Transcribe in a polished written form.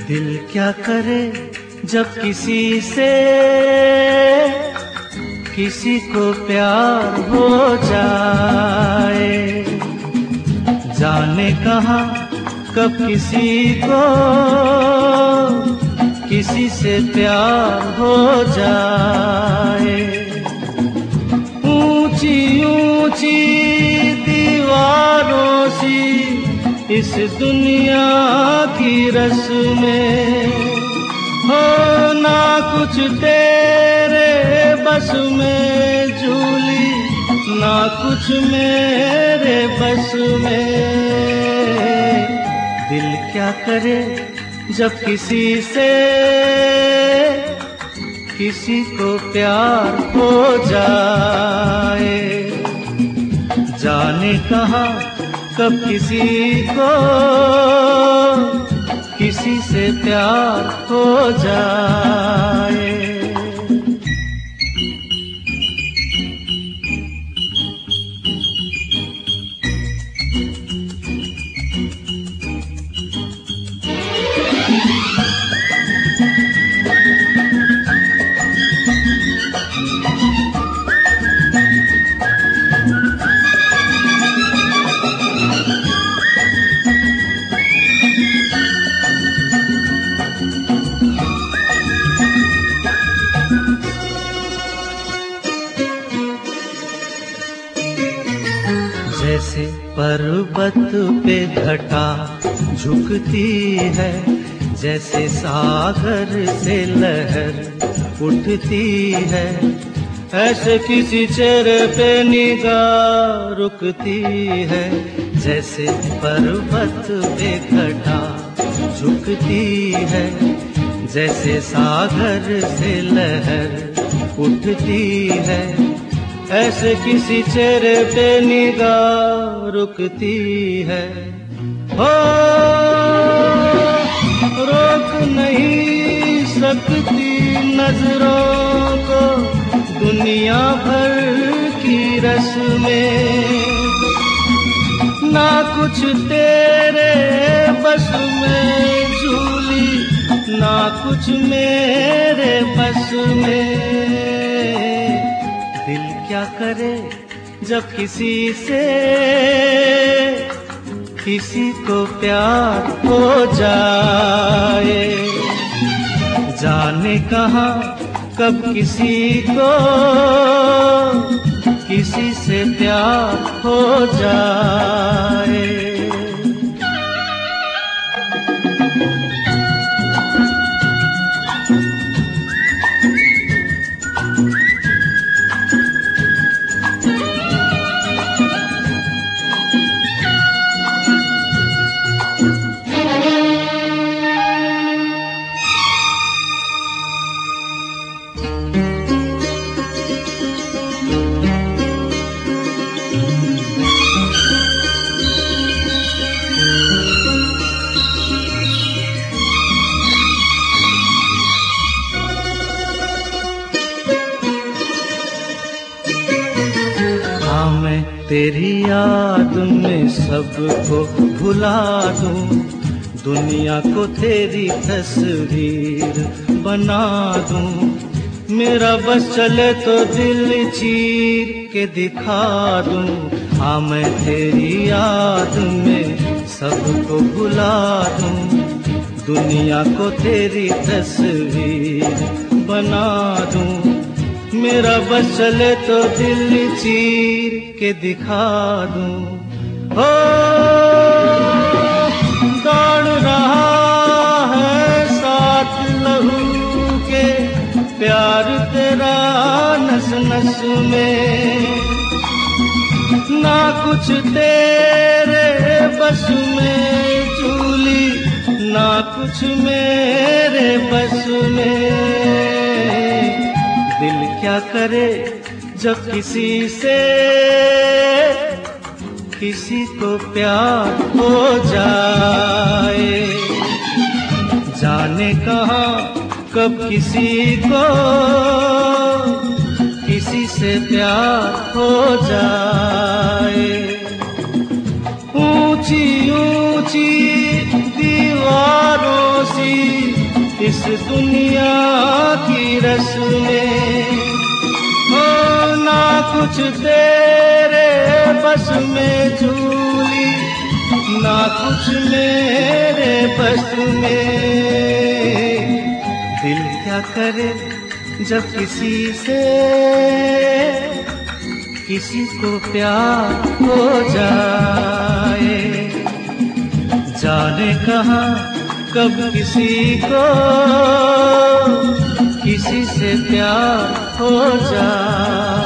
दिल क्या करे जब किसी से किसी को प्यार हो जाए, जाने कहाँ कब किसी को किसी से प्यार हो जाए। ऊंची ऊंची दीवारों सी इस दुनिया की रस्में हो, ना कुछ तेरे बस में झूली, ना कुछ मेरे बस में। दिल क्या करे जब किसी से किसी को प्यार हो जाए, जाने कहाँ कब किसी को किसी से प्यार हो जाए। जैसे पर्वत पे घटा झुकती है, जैसे सागर से लहर उठती है, ऐसे किसी चेहरे पे निगाह रुकती है। जैसे पर्वत पे घटा झुकती है, जैसे सागर से लहर उठती है, ऐसे किसी चेहरे पे निगाह रुकती है। हो रोक नहीं सकती नजरों को दुनिया भर की रस्में, ना कुछ तेरे बस में झूली, ना कुछ मेरे बस में। दिल क्या करे जब किसी से किसी को प्यार हो जाए, जाने कहाँ कब किसी को किसी से प्यार हो जाए। मैं तेरी याद में सबको भुला दूं, दुनिया को तेरी तस्वीर बना दूं। मेरा बस चले तो दिल चीर के दिखा दूं। हाँ मैं तेरी याद में सबको भुला दूं, दुनिया को तेरी तस्वीर बना दूं। मेरा बस चले तो दिल चीर के दिखा दूं। हो दौड़ रहा है साथ लहू के प्यार तेरा नस नस में, ना कुछ तेरे बस में झूली, ना कुछ मेरे बस में। दिल क्या करे जब किसी से किसी को प्यार हो जाए, जाने कहाँ कब किसी को किसी से प्यार हो जाए। ऊंची ऊंची दीवारों सी इस दुनिया की रस्में, हो ना कुछ तेरे बस में झूली, ना कुछ मेरे बस में। दिल क्या करे जब किसी को प्यार हो जाए, जाने कहाँ कब किसी से प्यार हो जाए।